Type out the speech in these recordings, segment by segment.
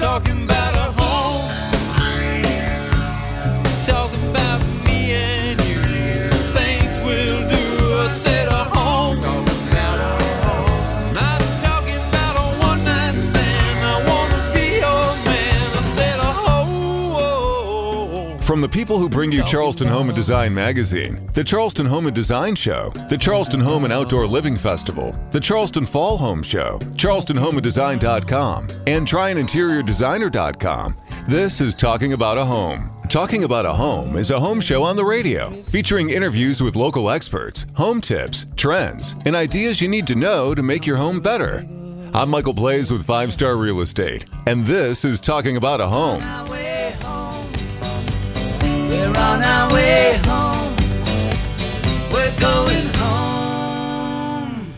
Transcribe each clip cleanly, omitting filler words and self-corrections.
talking about a home. Talking about me and you. Things we'll do. I said a home. Talking about a home. Not talking about a one-night stand. I wanna be your man. I said a home. From the people who bring you Charleston Home and Design Magazine, the Charleston Home and Design Show, the Charleston Home and Outdoor Living Festival, the Charleston Fall Home Show, CharlestonHomeandDesign.com, and TryAnInteriorDesigner.com, this is Talking About a Home. Talking About a Home is a home show on the radio, featuring interviews with local experts, home tips, trends, and ideas you need to know to make your home better. I'm Michael Blaze with 5 Star Real Estate, and this is Talking About a Home. We're on our way home. We're going home.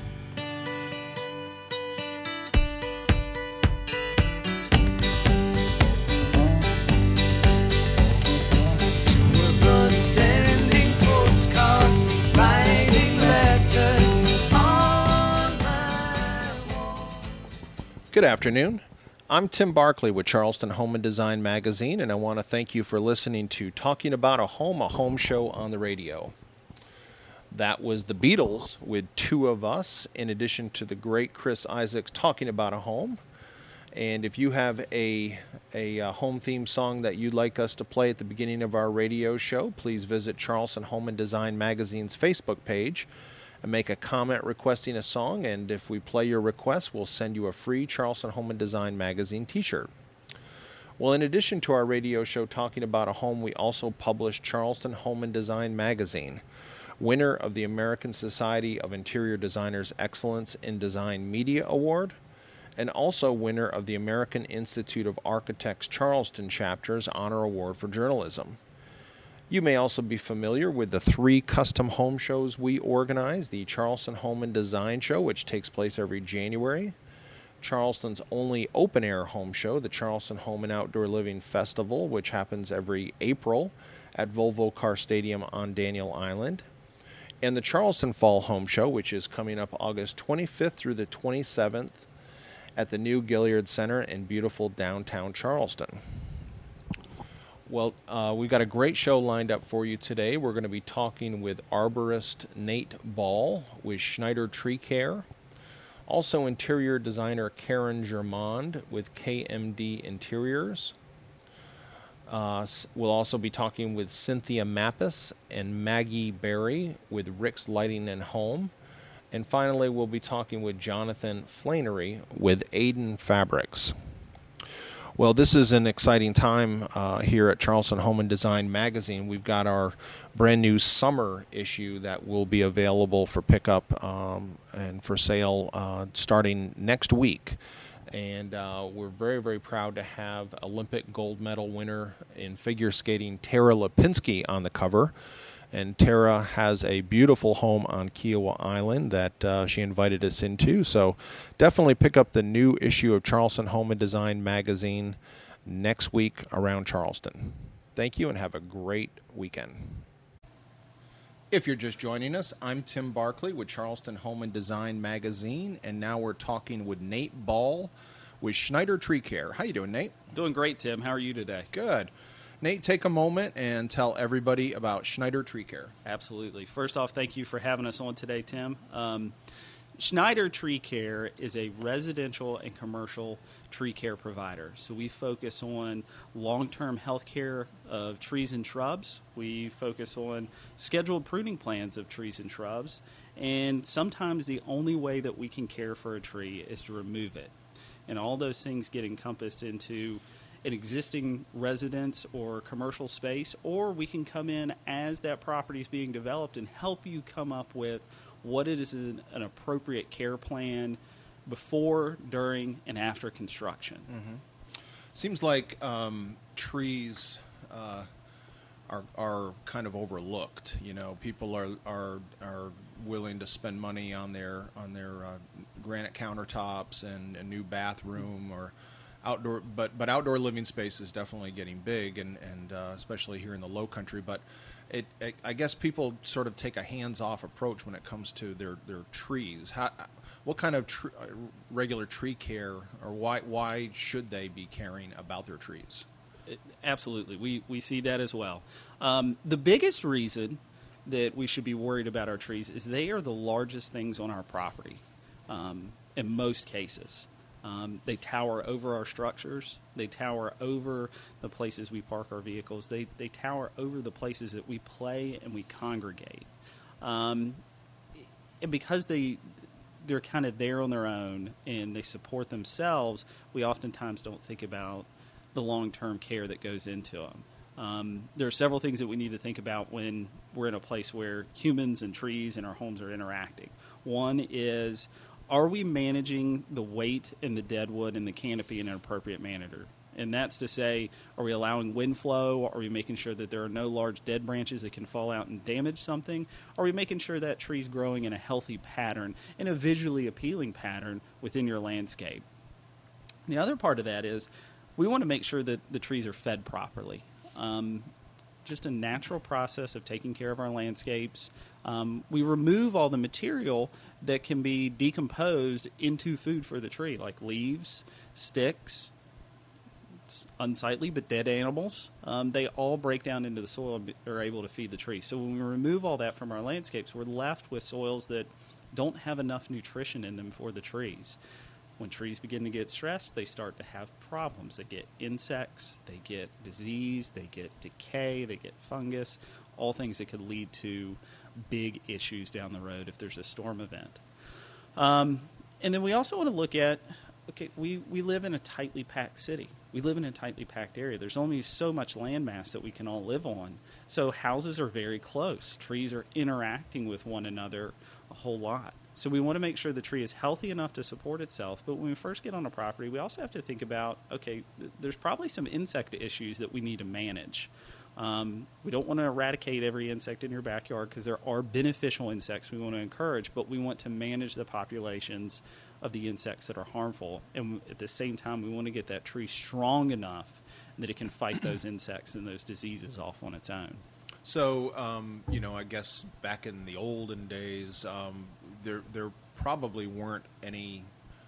Two of us sending postcards, writing letters on my wall. Good afternoon. I'm Tim Barkley with Charleston Home and Design Magazine, and I want to thank you for listening to Talking About a home show on the radio. That was the Beatles with Two of Us, in addition to the great Chris Isaacs Talking About a Home. And if you have a home theme song that you'd like us to play at the beginning of our radio show, please visit Charleston Home and Design Magazine's Facebook page and make a comment requesting a song, and if we play your request, we'll send you a free Charleston Home and Design Magazine t-shirt. Well, in addition to our radio show Talking About a Home, we also publish Charleston Home and Design Magazine, winner of the American Society of Interior Designers Excellence in Design Media Award, and also winner of the American Institute of Architects Charleston Chapter's Honor Award for Journalism. You may also be familiar with the 3 custom home shows we organize: the Charleston Home and Design Show, which takes place every January, Charleston's only open-air home show, the Charleston Home and Outdoor Living Festival, which happens every April at Volvo Car Stadium on Daniel Island, and the Charleston Fall Home Show, which is coming up August 25th through the 27th at the new Gilliard Center in beautiful downtown Charleston. Well, we've got a great show lined up for you today. We're going to be talking with arborist Nate Ball with Schneider Tree Care. Also, interior designer Karen Germond with KMD Interiors. We'll also be talking with Cynthia Mappis and Maggie Berry with Rick's Lighting and Home. And finally, we'll be talking with Jonathan Flannery with Aiden Fabrics. Well, this is an exciting time here at Charleston Home and Design Magazine. We've got our brand new summer issue that will be available for pickup and for sale starting next week. And we're very, very proud to have Olympic gold medal winner in figure skating Tara Lipinski on the cover. And Tara has a beautiful home on Kiowa Island that she invited us into. So definitely pick up the new issue of Charleston Home and Design Magazine next week around Charleston. Thank you and have a great weekend. If you're just joining us, I'm Tim Barkley with Charleston Home and Design Magazine. And now we're talking with Nate Ball with Schneider Tree Care. How you doing, Nate? Doing great, Tim. How are you today? Good. Nate, take a moment and tell everybody about Schneider Tree Care. Absolutely. First off, thank you for having us on today, Tim. Schneider Tree Care is a residential and commercial tree care provider. So we focus on long-term health care of trees and shrubs. We focus on scheduled pruning plans of trees and shrubs. And sometimes the only way that we can care for a tree is to remove it. And all those things get encompassed into an existing residence or commercial space, or we can come in as that property is being developed and help you come up with what it is an appropriate care plan before, during, and after construction. Mm-hmm. Seems like trees are kind of overlooked. You know, people are willing to spend money on their granite countertops and a new bathroom or outdoor, but outdoor living space is definitely getting big, and especially here in the low country. But I guess people sort of take a hands-off approach when it comes to their trees. what kind of regular tree care, or why should they be caring about their trees? Absolutely. We see that as well. The biggest reason that we should be worried about our trees is they are the largest things on our property in most cases. They tower over our structures. They tower over the places we park our vehicles. They tower over the places that we play and we congregate. And because they're kind of there on their own and they support themselves, we oftentimes don't think about the long-term care that goes into them. There are several things that we need to think about when we're in a place where humans and trees and our homes are interacting. One is, are we managing the weight and the deadwood and the canopy in an appropriate manner? And that's to say, are we allowing wind flow? Are we making sure that there are no large dead branches that can fall out and damage something? Are we making sure that tree's growing in a healthy pattern, in a visually appealing pattern within your landscape? The other part of that is we want to make sure that the trees are fed properly. Just a natural process of taking care of our landscapes. We remove all the material that can be decomposed into food for the tree, like leaves, sticks, unsightly but dead animals. They all break down into the soil and are able to feed the tree. So when we remove all that from our landscapes, we're left with soils that don't have enough nutrition in them for the trees. When trees begin to get stressed, they start to have problems. They get insects, they get disease, they get decay, they get fungus, all things that could lead to big issues down the road if there's a storm event. And then we also want to look at, okay, we live in a tightly packed city. We live in a tightly packed area. There's only so much land mass that we can all live on. So houses are very close. Trees are interacting with one another a whole lot. So we want to make sure the tree is healthy enough to support itself. But when we first get on a property, we also have to think about, okay, there's probably some insect issues that we need to manage. We don't want to eradicate every insect in your backyard because there are beneficial insects we want to encourage, but we want to manage the populations of the insects that are harmful. And at the same time, we want to get that tree strong enough that it can fight those insects and those diseases off on its own. So, I guess back in the olden days, there probably weren't any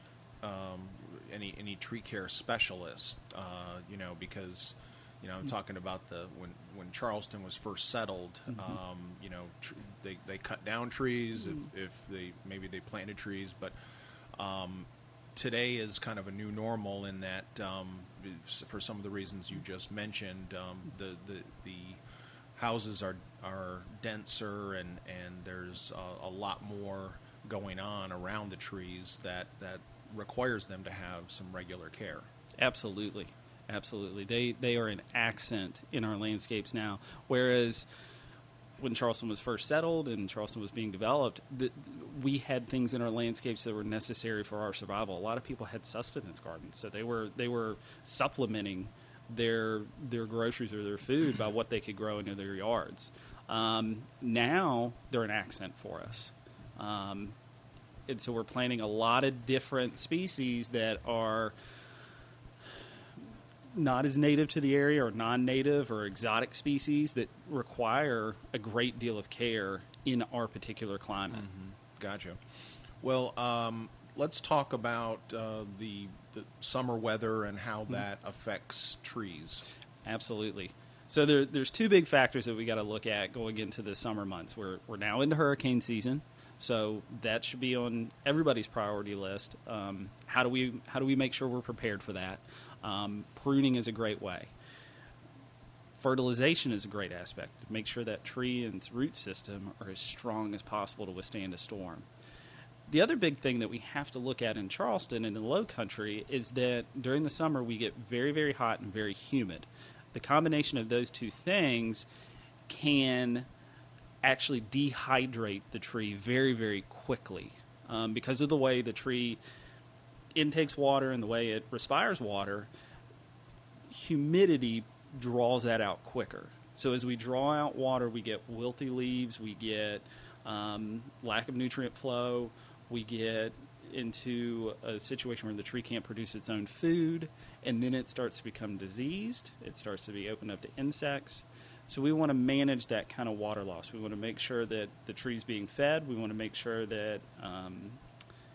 tree care specialists, because, I'm talking about when Charleston was first settled, they cut down trees if they planted trees, but today is kind of a new normal in that for some of the reasons you just mentioned, the houses are denser and there's a lot more going on around the trees that requires them to have some regular care. Absolutely. They are an accent in our landscapes now, whereas when Charleston was first settled and Charleston was being developed, we had things in our landscapes that were necessary for our survival. A lot of people had sustenance gardens, so they were supplementing their groceries or their food by what they could grow into their yards. Now they're an accent for us. And so we're planting a lot of different species that are not as native to the area or non-native or exotic species that require a great deal of care in our particular climate. Mm-hmm. Gotcha. Well, let's talk about the summer weather and how that affects trees. Absolutely. So there's two big factors that we got to look at going into the summer months. We're now into hurricane season, so that should be on everybody's priority list. How do we make sure we're prepared for that? Pruning is a great way. Fertilization is a great aspect. Make sure that tree and its root system are as strong as possible to withstand a storm. The other big thing that we have to look at in Charleston and in the Low Country is that during the summer we get very, very hot and very humid. The combination of those two things can actually dehydrate the tree very, very quickly because of the way the tree intakes water and the way it respires water. Humidity draws that out quicker. So as we draw out water, we get wilty leaves, we get lack of nutrient flow, we get into a situation where the tree can't produce its own food, and then it starts to become diseased. It starts to be open up to insects. So we want to manage that kind of water loss. We want to make sure that the tree's being fed. We want to make sure that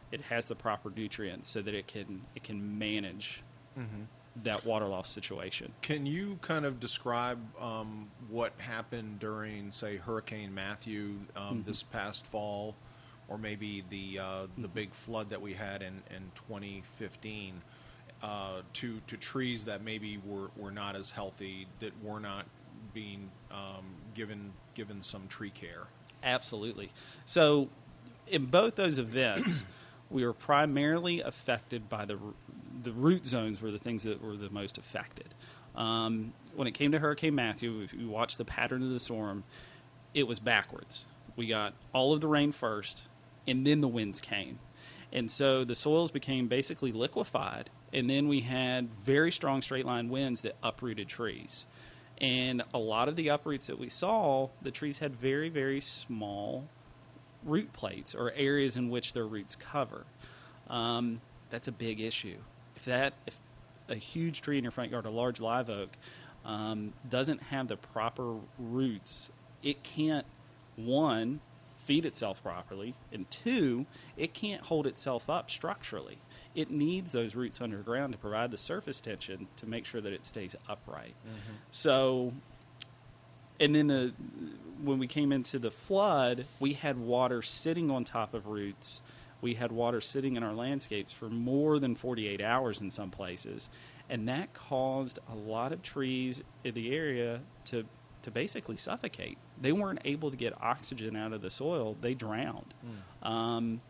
it has the proper nutrients so that it can manage that water loss situation. Can you kind of describe what happened during, say, Hurricane Matthew this past fall, or maybe the big flood that we had in 2015, to trees that maybe were not as healthy, that were not being given some tree care? Absolutely. So in both those events, we were primarily affected by the root zones were the things that were the most affected. When it came to Hurricane Matthew, if you watch the pattern of the storm, it was backwards. We got all of the rain first, and then the winds came. And so the soils became basically liquefied, and then we had very strong straight-line winds that uprooted trees. And a lot of the uproots that we saw, the trees had very, very small root plates or areas in which their roots cover. That's a big issue. If a huge tree in your front yard, a large live oak, doesn't have the proper roots, it can't, one, feed itself properly, and two, it can't hold itself up structurally. It needs those roots underground to provide the surface tension to make sure that it stays upright. So, and then when we came into the flood, we had water sitting on top of roots. We had water sitting in our landscapes for more than 48 hours in some places, and that caused a lot of trees in the area to basically suffocate. They weren't able to get oxygen out of the soil. They drowned. And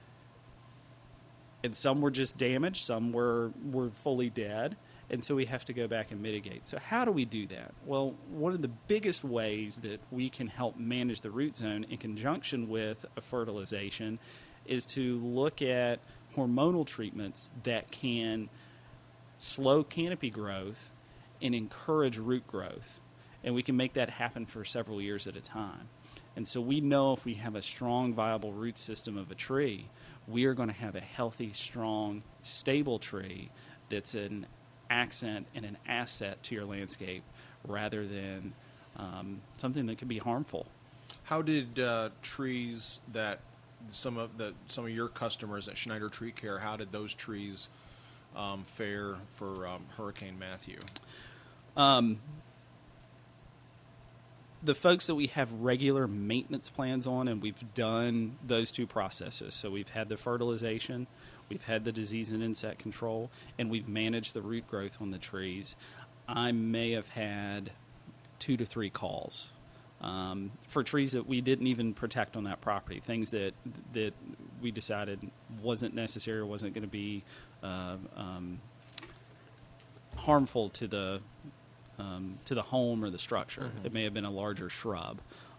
some were just damaged. Some were fully dead. And so we have to go back and mitigate. So how do we do that? Well, one of the biggest ways that we can help manage the root zone in conjunction with a fertilization is to look at hormonal treatments that can slow canopy growth and encourage root growth. And we can make that happen for several years at a time. And so we know if we have a strong, viable root system of a tree, we are going to have a healthy, strong, stable tree that's an accent and an asset to your landscape rather than something that could be harmful. How did trees that some of your customers at Schneider Tree Care, how did those trees fare for Hurricane Matthew? The folks that we have regular maintenance plans on, and we've done those two processes. So we've had the fertilization, we've had the disease and insect control, and we've managed the root growth on the trees. I may have had 2 to 3 calls for trees that we didn't even protect on that property, things that we decided wasn't necessary or wasn't going to be harmful to the home or the structure. It may have been a larger shrub.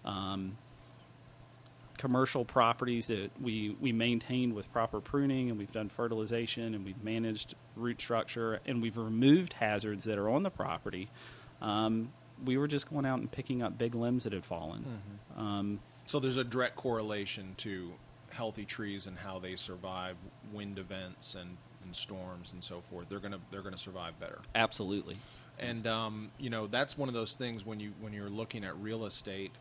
Commercial properties that we maintained with proper pruning, and we've done fertilization, and we've managed root structure, and we've removed hazards that are on the property. We were just going out and picking up big limbs that had fallen. So there's a direct correlation to healthy trees and how they survive wind events and storms and so forth. They're gonna survive better. Absolutely. And that's one of those things when you're looking at real estate,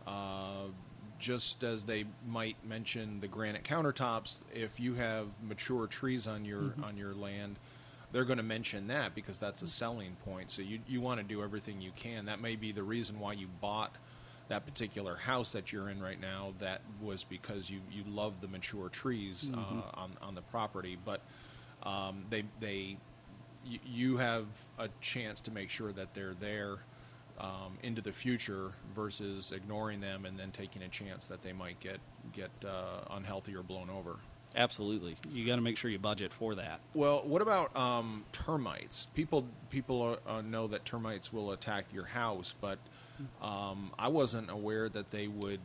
just as they might mention the granite countertops, if you have mature trees on your land, they're going to mention that because that's a selling point. So you want to do everything you can. That may be the reason why you bought that particular house that you're in right now. That was because you love the mature trees on the property, but you have a chance to make sure that they're there into the future versus ignoring them and then taking a chance that they might get unhealthy or blown over. Absolutely. You got to make sure you budget for that. Well, what about termites? People know that termites will attack your house, but I wasn't aware that they would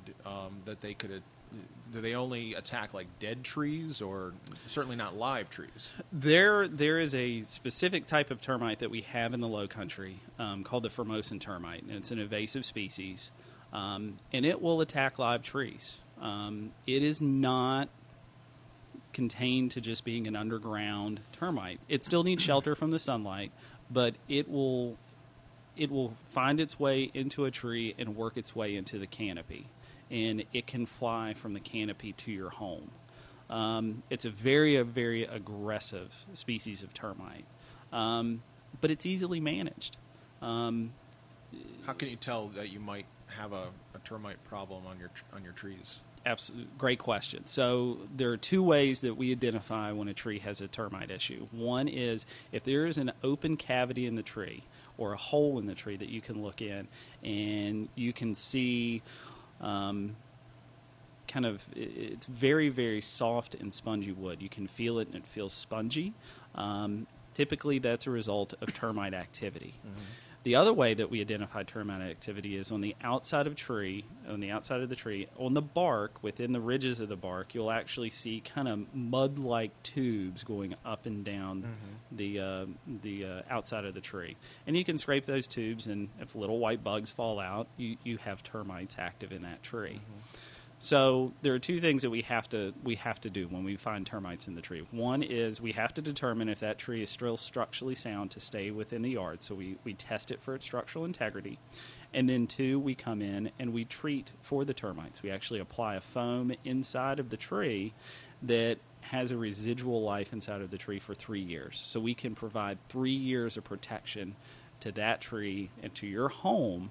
do they only attack like dead trees, or certainly not live trees? There is a specific type of termite that we have in the low country called the Formosan termite, and it's an invasive species, and it will attack live trees. It is not contained to just being an underground termite. It still needs shelter from the sunlight, but it will find its way into a tree and work its way into the canopy. And it can fly from the canopy to your home. It's a very aggressive species of termite, but it's easily managed. How can you tell that you might have a termite problem on your trees? Absolutely, great question. So there are two ways that we identify when a tree has a termite issue. One is if there is an open cavity in the tree or a hole in the tree that you can look in, and you can see it's very soft and spongy wood. You can feel it and it feels spongy. Typically that's a result of termite activity. Mm-hmm. The other way that we identify termite activity is on the outside of the tree, on the bark, within the ridges of the bark, you'll actually see kind of mud-like tubes going up and down the outside of the tree. And you can scrape those tubes, and if little white bugs fall out, you have termites active in that tree. Mm-hmm. So there are two things that we have to do when we find termites in the tree. One is we have to determine if that tree is still structurally sound to stay within the yard. So we test it for its structural integrity. And then two, we come in and we treat for the termites. We actually apply a foam inside of the tree that has a residual life inside of the tree for 3 years. So we can provide 3 years of protection to that tree and to your home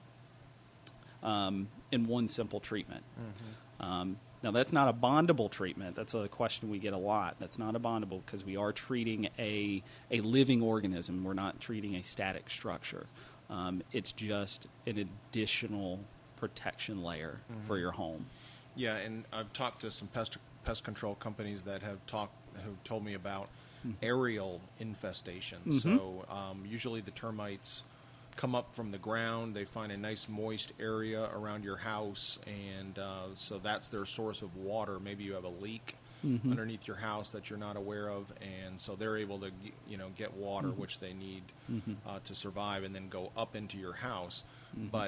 in one simple treatment. Mm-hmm. Now, that's not a bondable treatment. That's a question we get a lot. That's not a bondable because we are treating a living organism. We're not treating a static structure. It's just an additional protection layer for your home. Yeah, and I've talked to some pest control companies that have told me about aerial infestation. Mm-hmm. So usually the termites come up from the ground. They find a nice moist area around your house, and so that's their source of water. Maybe you have a leak underneath your house that you're not aware of, and so they're able to get water, which they need to survive, and then go up into your house. But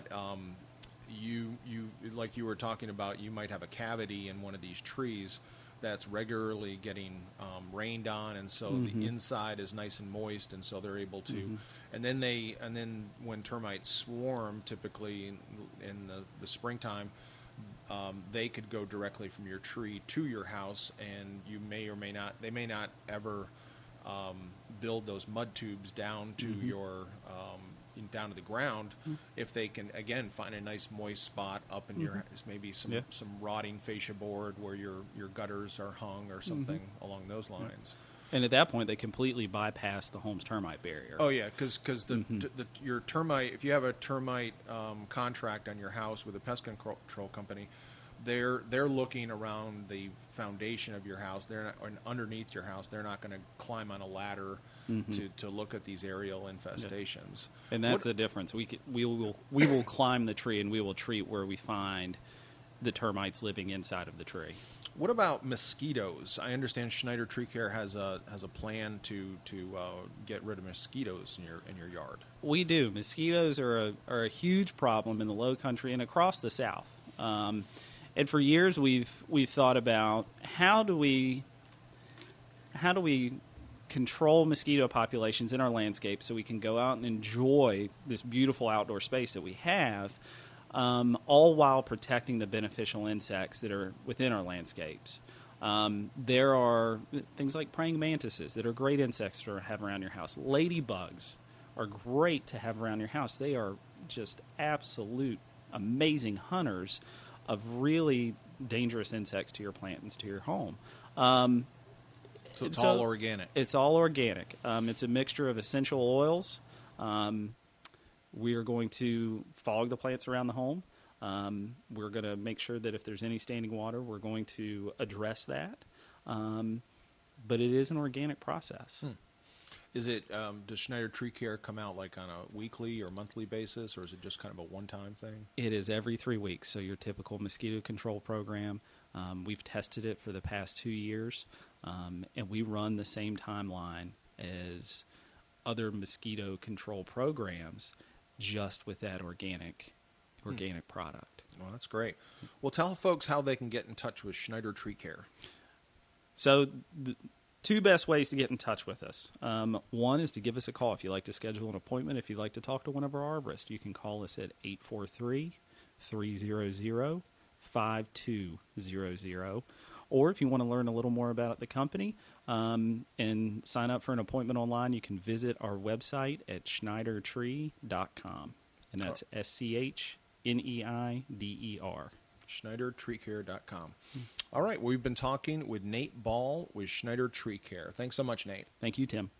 you like you were talking about, you might have a cavity in one of these trees that's regularly getting rained on, and so the inside is nice and moist, and so they're able to. And then when termites swarm, typically in the springtime, they could go directly from your tree to your house, and you may or may not. They may not ever build those mud tubes down to your down to the ground if they can again find a nice moist spot up in your maybe some rotting fascia board where your gutters are hung or something along those lines. And at that point, they completely bypass the home's termite barrier. Oh yeah, because your termite, if you have a termite contract on your house with a pest control company, they're looking around the foundation of your house. They're not, or underneath your house. They're not going to climb on a ladder to look at these aerial infestations. And that's the difference. We will climb the tree and we will treat where we find the termites living inside of the tree. What about mosquitoes? I understand Schneider Tree Care has a plan to get rid of mosquitoes in your yard. We do. Mosquitoes are a huge problem in the Low Country and across the South. And for years we've thought about how do we control mosquito populations in our landscape so we can go out and enjoy this beautiful outdoor space that we have. All while protecting the beneficial insects that are within our landscapes. There are things like praying mantises that are great insects to have around your house. Ladybugs are great to have around your house. They are just absolute amazing hunters of really dangerous insects to your plants, to your home. So it's all organic. It's all organic. It's a mixture of essential oils. We are going to fog the plants around the home. We're going to make sure that if there's any standing water, we're going to address that. But it is an organic process. Is it? Does Schneider Tree Care come out like on a weekly or monthly basis, or is it just kind of a one-time thing? It is every 3 weeks. So your typical mosquito control program. We've tested it for the past 2 years, and we run the same timeline as other mosquito control programs, just with that organic product. Well, that's great. Well, tell folks how they can get in touch with Schneider Tree Care. So the two best ways to get in touch with us. One is to give us a call if you'd like to schedule an appointment. If you'd like to talk to one of our arborists, you can call us at 843-300-5200. Or if you want to learn a little more about the company and sign up for an appointment online, you can visit our website at SchneiderTree.com. And that's SCHNEIDER. SchneiderTreeCare.com. All right, we've been talking with Nate Ball with Schneider Tree Care. Thanks so much, Nate. Thank you, Tim.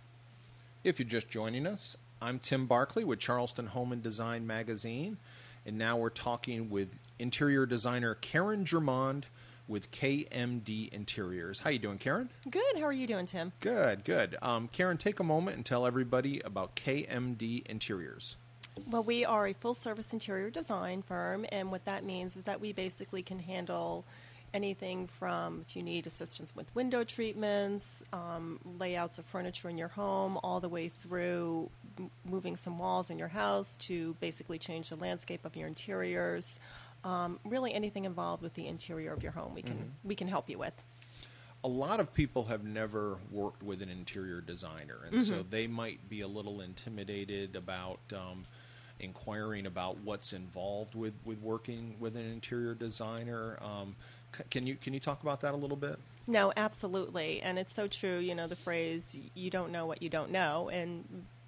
If you're just joining us, I'm Tim Barkley with Charleston Home and Design Magazine, and now we're talking with interior designer Karen Germond with KMD Interiors. How you doing, Karen? Good. How are you doing, Tim? Good, good. Karen, take a moment and tell everybody about KMD Interiors. Well, we are a full-service interior design firm, and what that means is that we basically can handle anything from if you need assistance with window treatments, layouts of furniture in your home, all the way through moving some walls in your house to basically change the landscape of your interiors. Really anything involved with the interior of your home we can help you with. A lot of people have never worked with an interior designer, and so they might be a little intimidated about inquiring about what's involved with working with an interior designer. Can you talk about that a little bit? No, absolutely. And it's so true, the phrase, you don't know what you don't know. And,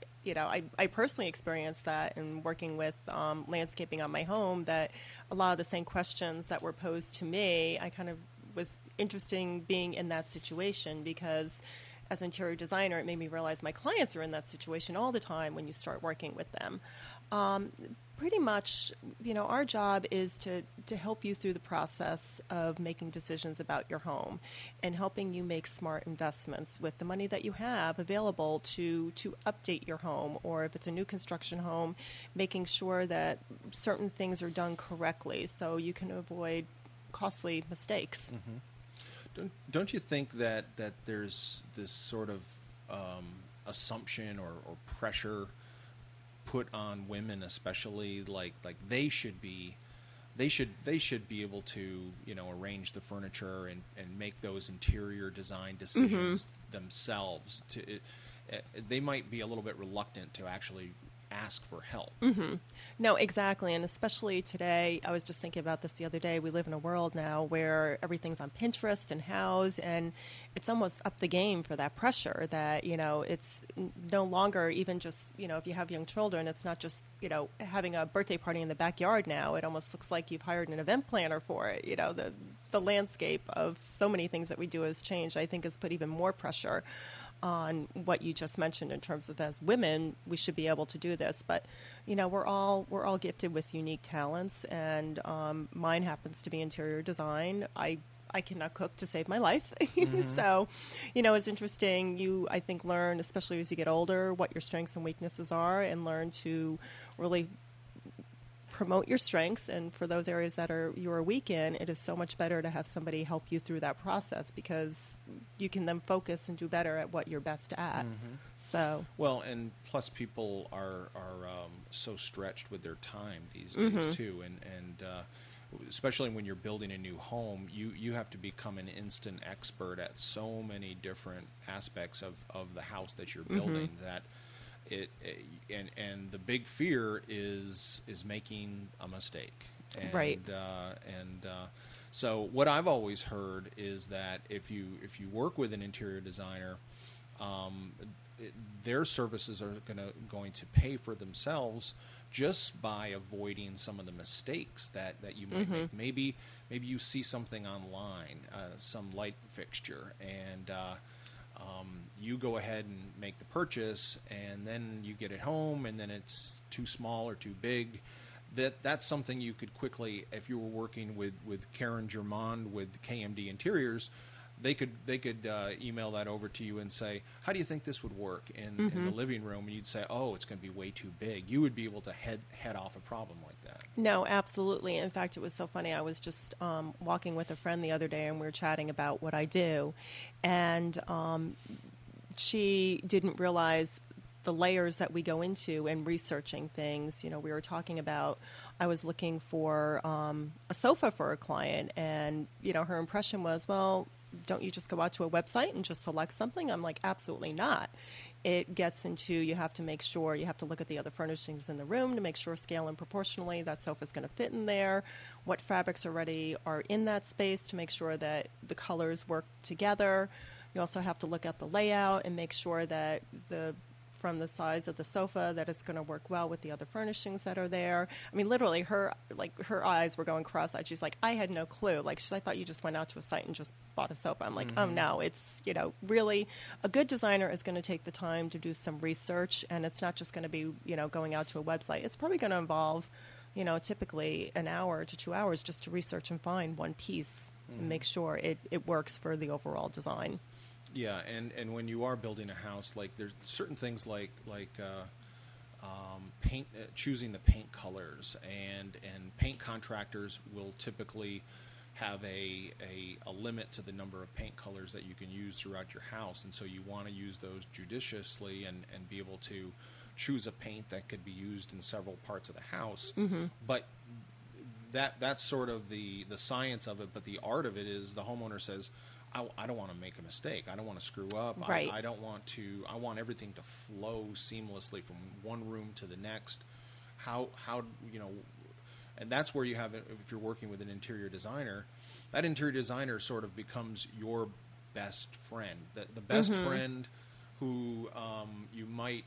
I personally experienced that in working with landscaping on my home, that a lot of the same questions that were posed to me, I kind of was interesting being in that situation because as an interior designer, it made me realize my clients are in that situation all the time when you start working with them. Pretty much, our job is to help you through the process of making decisions about your home and helping you make smart investments with the money that you have available to update your home, or if it's a new construction home, making sure that certain things are done correctly so you can avoid costly mistakes. Don't you think that there's this sort of assumption or pressure put on women, especially like they should be able to arrange the furniture and make those interior design decisions themselves? They might be a little bit reluctant to actually ask for help. No, exactly. And especially today, I was just thinking about this the other day. We live in a world now where everything's on Pinterest and Houzz, and it's almost up the game for that pressure that, it's no longer even just, if you have young children, it's not just, having a birthday party in the backyard now. It almost looks like you've hired an event planner for it. The landscape of so many things that we do has changed. I think has put even more pressure on what you just mentioned in terms of, as women, we should be able to do this. But, we're all gifted with unique talents, and mine happens to be interior design. I cannot cook to save my life. So, it's interesting. You, I think, learn, especially as you get older, what your strengths and weaknesses are, and learn to really promote your strengths, and for those areas that you are weak in, it is so much better to have somebody help you through that process because you can then focus and do better at what you're best at. So well, and plus people are so stretched with their time these days too, and especially when you're building a new home, you have to become an instant expert at so many different aspects of the house that you're building that. And the big fear is making a mistake, and, right? So what I've always heard is that if you work with an interior designer, their services are going to pay for themselves just by avoiding some of the mistakes that you might make. Maybe you see something online, some light fixture, and you go ahead and make the purchase, and then you get it home, and then it's too small or too big. That's something you could quickly, if you were working with Karen Germond with KMD Interiors, they could email that over to you and say, how do you think this would work in the living room? And you'd say, oh, it's going to be way too big. You would be able to head off a problem like that. No, absolutely. In fact, it was so funny. I was just walking with a friend the other day, and we were chatting about what I do, and she didn't realize the layers that we go into and researching things. We were talking about, I was looking for a sofa for a client, and, her impression was, well, don't you just go out to a website and just select something? I'm like, absolutely not. it gets into, you have to make sure, you have to look at the other furnishings in the room to make sure scale and proportionally that sofa's going to fit in there, what fabrics already are in that space to make sure that the colors work together. You also have to look at the layout and make sure that from the size of the sofa that it's going to work well with the other furnishings that are there. I mean, literally, her eyes were going cross-eyed. She's like, I had no clue. Like, I thought you just went out to a site and just bought a sofa. I'm like, oh no, it's, really a good designer is going to take the time to do some research, and it's not just going to be, going out to a website. It's probably going to involve, typically an hour to 2 hours just to research and find one piece and make sure it works for the overall design. Yeah, and when you are building a house, like there's certain things like paint, choosing the paint colors, and paint contractors will typically have a limit to the number of paint colors that you can use throughout your house, and so you want to use those judiciously and be able to choose a paint that could be used in several parts of the house. But that's sort of the science of it, but the art of it is the homeowner says, I don't want to make a mistake. I don't want to screw up. Right. I don't want to. I want everything to flow seamlessly from one room to the next. How and that's where you have, if you're working with an interior designer, that interior designer sort of becomes your best friend. The best friend who you might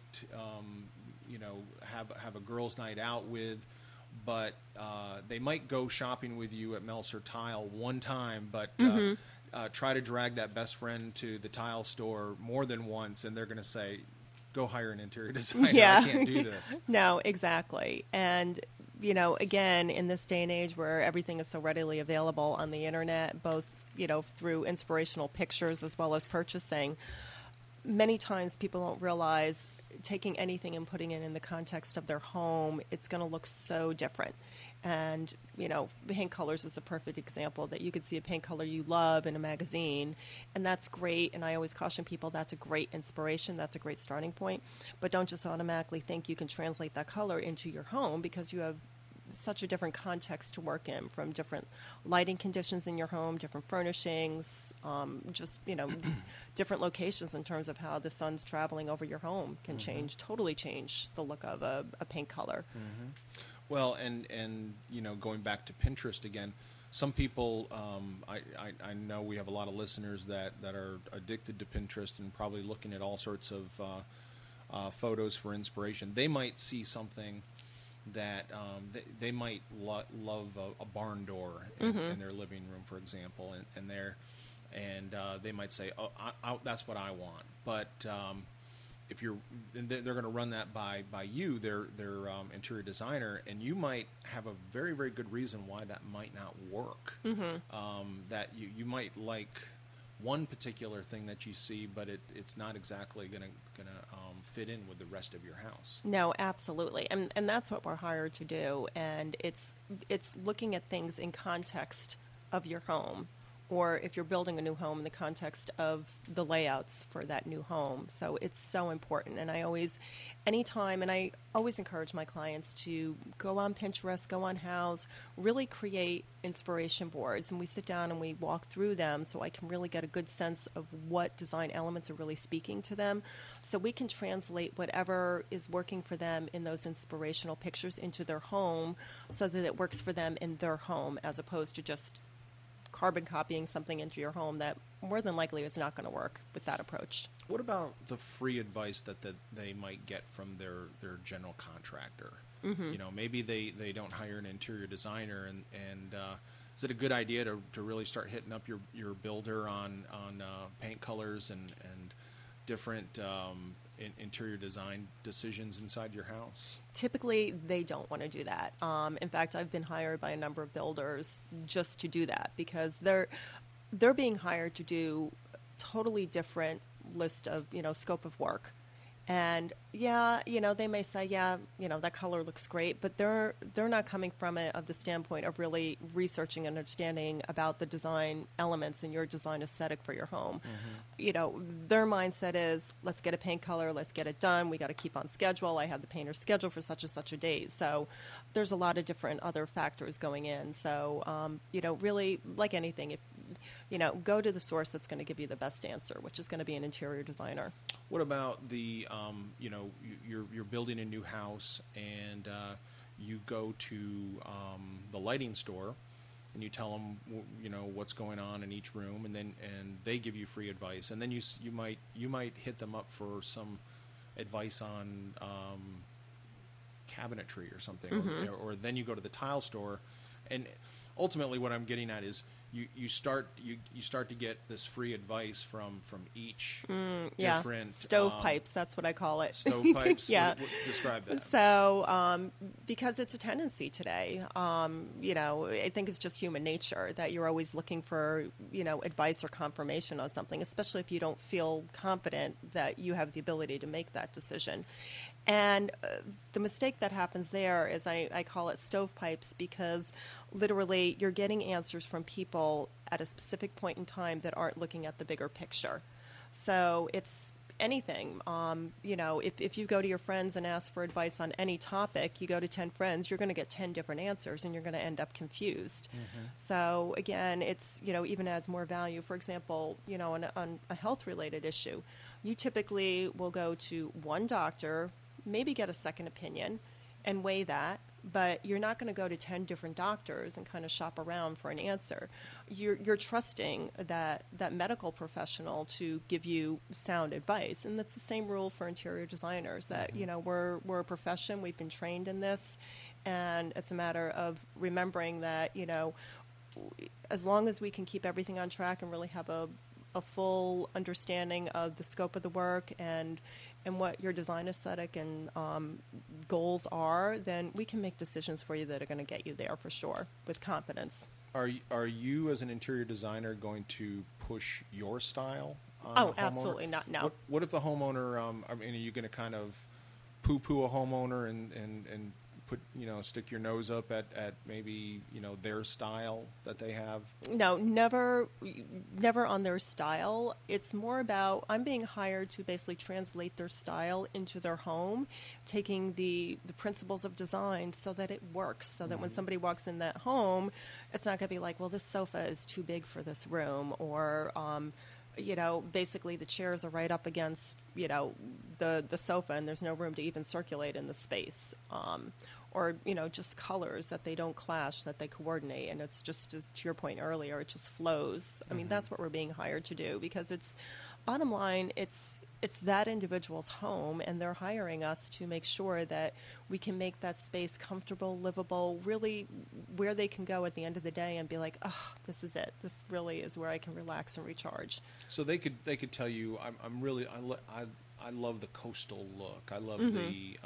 have a girls' night out with, but they might go shopping with you at Meltzer Tile one time, but try to drag that best friend to the tile store more than once, and they're going to say, go hire an interior designer. Yeah. I can't do this. No, exactly. And, again, in this day and age where everything is so readily available on the internet, both, through inspirational pictures as well as purchasing, many times people don't realize taking anything and putting it in the context of their home, it's going to look so different. And, paint colors is a perfect example that you could see a paint color you love in a magazine, and that's great. And I always caution people that's a great inspiration. That's a great starting point. But don't just automatically think you can translate that color into your home, because you have such a different context to work in, from different lighting conditions in your home, different furnishings, different locations in terms of how the sun's traveling over your home can totally change the look of a paint color. Well, and going back to Pinterest again, some people, I know we have a lot of listeners that are addicted to Pinterest and probably looking at all sorts of photos for inspiration. They might see something that they might love a barn door in their living room, for example, and they might say, oh, that's what I want. But if they're going to run that by you, their interior designer, and you might have a very, very good reason why that might not work. That you might like one particular thing that you see, but it's not exactly going to fit in with the rest of your house. No, absolutely, and that's what we're hired to do. And it's looking at things in context of your home, or if you're building a new home, in the context of the layouts for that new home. So it's so important. And I always encourage my clients to go on Pinterest, go on Houzz, really create inspiration boards. And we sit down and we walk through them so I can really get a good sense of what design elements are really speaking to them. So we can translate whatever is working for them in those inspirational pictures into their home so that it works for them in their home, as opposed to just carbon copying something into your home that more than likely is not going to work with that approach. What about the free advice that they might get from their general contractor? Maybe they don't hire an interior designer, and is it a good idea to really start hitting up your builder on paint colors and different interior design decisions inside your house? Typically, they don't want to do that. In fact, I've been hired by a number of builders just to do that, because they're being hired to do totally different list of scope of work. And they may say, that color looks great, but they're not coming from it of the standpoint of really researching and understanding about the design elements in your design aesthetic for your home. Their mindset is, let's get a paint color, let's get it done. We got to keep on schedule. I have the painter scheduled for such and such a date. So there's a lot of different other factors going in. So really, like anything, if go to the source that's going to give you the best answer, which is going to be an interior designer. What about the, you're building a new house and you go to the lighting store and you tell them, what's going on in each room, and they give you free advice, and then you might hit them up for some advice on cabinetry or something, or then you go to the tile store, and ultimately what I'm getting at is you start to get this free advice from each different stovepipes. That's what I call it. Stovepipes. Yeah. What describe that. So because it's a tendency today, I think it's just human nature that you're always looking for advice or confirmation on something, especially if you don't feel confident that you have the ability to make that decision. And the mistake that happens there is I call it stovepipes, because literally you're getting answers from people at a specific point in time that aren't looking at the bigger picture. So it's anything. If you go to your friends and ask for advice on any topic, you go to 10 friends, you're going to get 10 different answers, and you're going to end up confused. So again, it's, even adds more value. For example, on a health-related issue, you typically will go to one doctor, maybe get a second opinion and weigh that, but you're not going to go to 10 different doctors and kind of shop around for an answer. You're trusting that medical professional to give you sound advice, and that's the same rule for interior designers, that we're a profession, we've been trained in this, and it's a matter of remembering that as long as we can keep everything on track and really have a full understanding of the scope of the work and what your design aesthetic and goals are, then we can make decisions for you that are going to get you there for sure with confidence. Are you as an interior designer going to push your style on a homeowner? Absolutely not. No. What if the homeowner? Are you going to kind of poo-poo a homeowner and put stick your nose up at maybe their style that they have? No, never on their style. It's more about, I'm being hired to basically translate their style into their home, taking the principles of design so that it works, so that when somebody walks in that home, it's not going to be like, well, this sofa is too big for this room, or basically the chairs are right up against the sofa and there's no room to even circulate in the space. Or just colors that they don't clash, that they coordinate, and it's just, as to your point earlier, it just flows. I mean, that's what we're being hired to do, because it's, bottom line, it's that individual's home, and they're hiring us to make sure that we can make that space comfortable, livable, really where they can go at the end of the day and be like, oh, this is it. This really is where I can relax and recharge. So they could tell you, I love the coastal look. I love the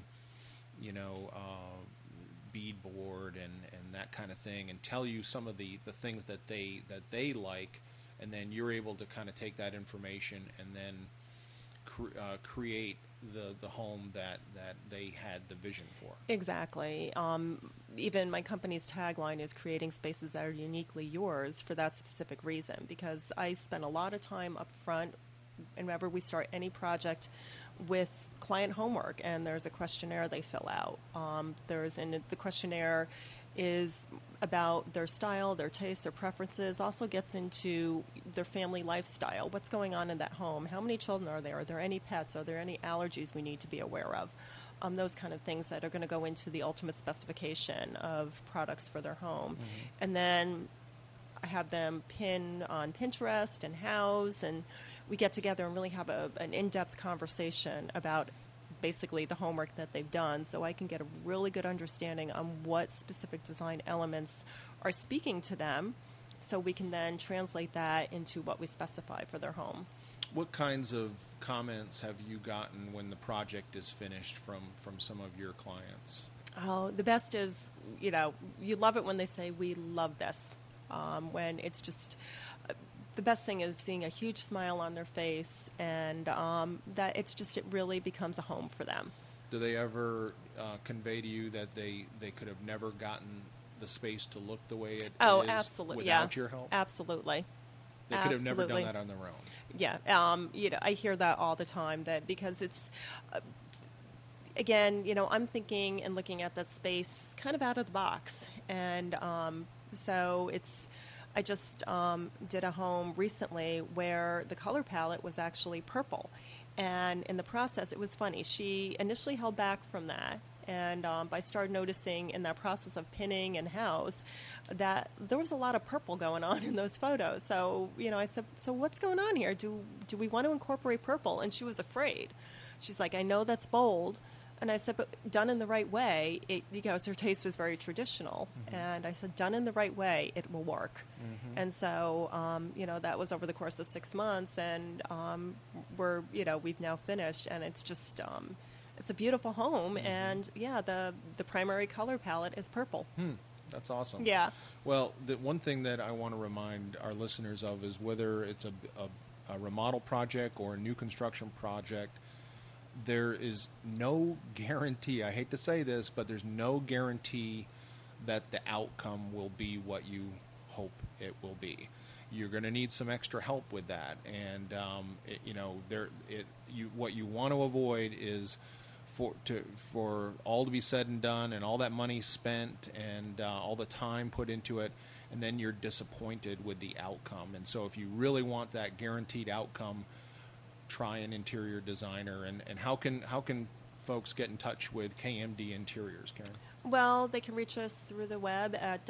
beadboard and that kind of thing, and tell you some of the things that they like, and then you're able to kind of take that information and then create the home that they had the vision for. Exactly. Even my company's tagline is creating spaces that are uniquely yours for that specific reason, because I spend a lot of time up front whenever we start any project with client homework, and there's a questionnaire they fill out. The questionnaire is about their style, their taste, their preferences, also gets into their family lifestyle. What's going on in that home? How many children are there? Are there any pets? Are there any allergies we need to be aware of? Those kind of things that are going to go into the ultimate specification of products for their home. And then I have them pin on Pinterest and Houzz, and we get together and really have an in-depth conversation about basically the homework that they've done, so I can get a really good understanding on what specific design elements are speaking to them, so we can then translate that into what we specify for their home. What kinds of comments have you gotten when the project is finished from some of your clients? Oh, the best is, you love it when they say, we love this. When it's just, the best thing is seeing a huge smile on their face, and that it really becomes a home for them. Do they ever convey to you that they could have never gotten the space to look the way it is absolutely, without your help? Absolutely. They could have never done that on their own. Yeah, I hear that all the time, that because it's, again, I'm thinking and looking at that space kind of out of the box, and so it's, I just did a home recently where the color palette was actually purple. And in the process, it was funny. She initially held back from that. And I started noticing in that process of pinning and house that there was a lot of purple going on in those photos. So, I said, so what's going on here? Do we want to incorporate purple? And she was afraid. She's like, I know that's bold. And I said, but done in the right way, her taste was very traditional. Mm-hmm. And I said, done in the right way, it will work. Mm-hmm. And so, that was over the course of 6 months. And we've now finished. And it's just, it's a beautiful home. Mm-hmm. And, the primary color palette is purple. That's awesome. Yeah. Well, the one thing that I want to remind our listeners of is whether it's a remodel project or a new construction project, there is no guarantee, I hate to say this, but there's no guarantee that the outcome will be what you hope it will be. You're going to need some extra help with that. And, what you want to avoid is for all to be said and done and all that money spent and all the time put into it, and then you're disappointed with the outcome. And so if you really want that guaranteed outcome, try an interior designer. And how can folks get in touch with KMD Interiors, Karen? Well, they can reach us through the web at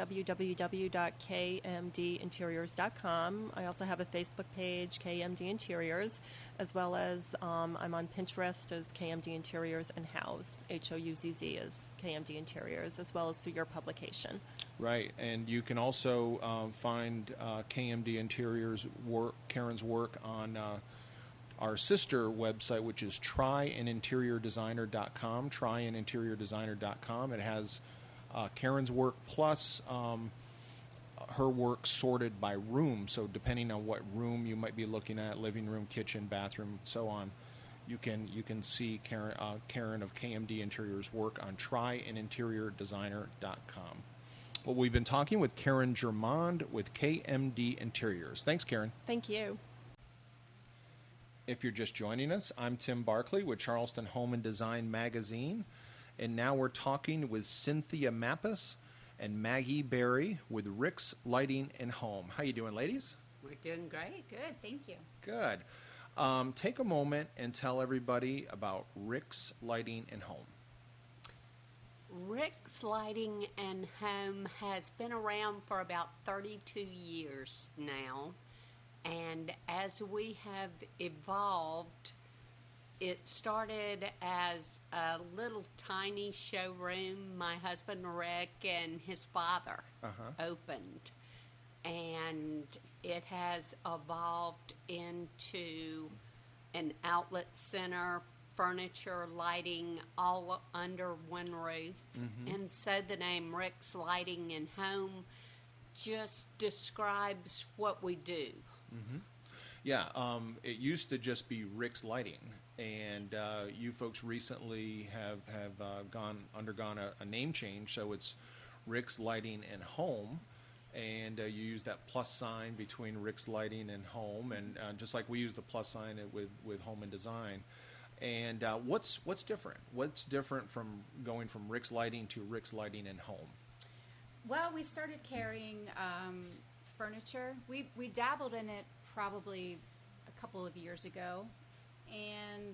www.kmdinteriors.com. I also have a Facebook page, KMD Interiors, as well as I'm on Pinterest as KMD Interiors and Houzz, Houzz is KMD Interiors, as well as through your publication. Right, and you can also find KMD Interiors work, Karen's work on our sister website, which is tryaninteriordesigner.com, tryaninteriordesigner.com. It has Karen's work plus her work sorted by room. So depending on what room you might be looking at, living room, kitchen, bathroom, so on, you can see Karen of KMD Interiors work on tryaninteriordesigner.com. Well, we've been talking with Karen Germond with KMD Interiors. Thanks, Karen. Thank you. If you're just joining us, I'm Tim Barkley with Charleston Home and Design Magazine, and now we're talking with Cynthia Mappus and Maggie Berry with Rick's Lighting and Home. How you doing, ladies? We're doing great. Good, thank you. Good. Take a moment and tell everybody about Rick's Lighting and Home. Rick's Lighting and Home has been around for about 32 years now. And as we have evolved, it started as a little tiny showroom my husband Rick and his father opened. And it has evolved into an outlet center, furniture, lighting, all under one roof. Mm-hmm. And so the name Rick's Lighting and Home just describes what we do. Mm-hmm. Yeah, it used to just be Rick's Lighting, and you folks recently have undergone a name change, so it's Rick's Lighting and Home, and you use that plus sign between Rick's Lighting and Home, and just like we use the plus sign with Home and Design. And what's different? What's different from going from Rick's Lighting to Rick's Lighting and Home? Well, we started carrying furniture. We dabbled in it probably a couple of years ago, and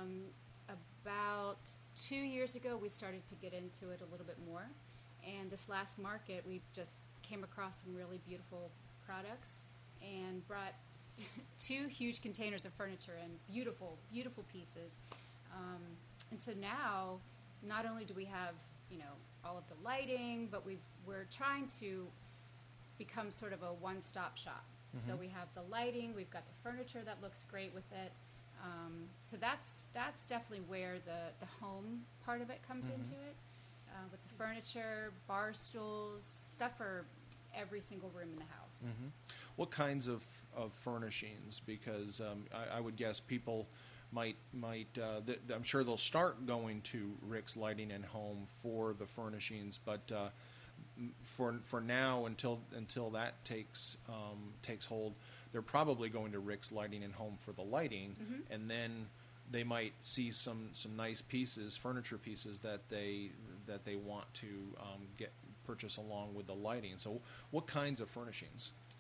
about 2 years ago we started to get into it a little bit more. And this last market, we just came across some really beautiful products and brought 2 huge containers of furniture and beautiful, beautiful pieces. And so now, not only do we have all of the lighting, but we're trying to become sort of a one-stop shop. Mm-hmm. So we have the lighting, we've got the furniture that looks great with it. So that's definitely where the home part of it comes mm-hmm. into it, with the furniture, bar stools, stuff for every single room in the house. Mm-hmm. What kinds of furnishings? Because I would guess people might I'm sure they'll start going to Rick's Lighting and Home for the furnishings, but for now, until that takes hold, they're probably going to Rick's Lighting and Home for the lighting, mm-hmm. and then they might see some nice pieces, furniture pieces that they want to purchase along with the lighting. So, what kinds of furnishings?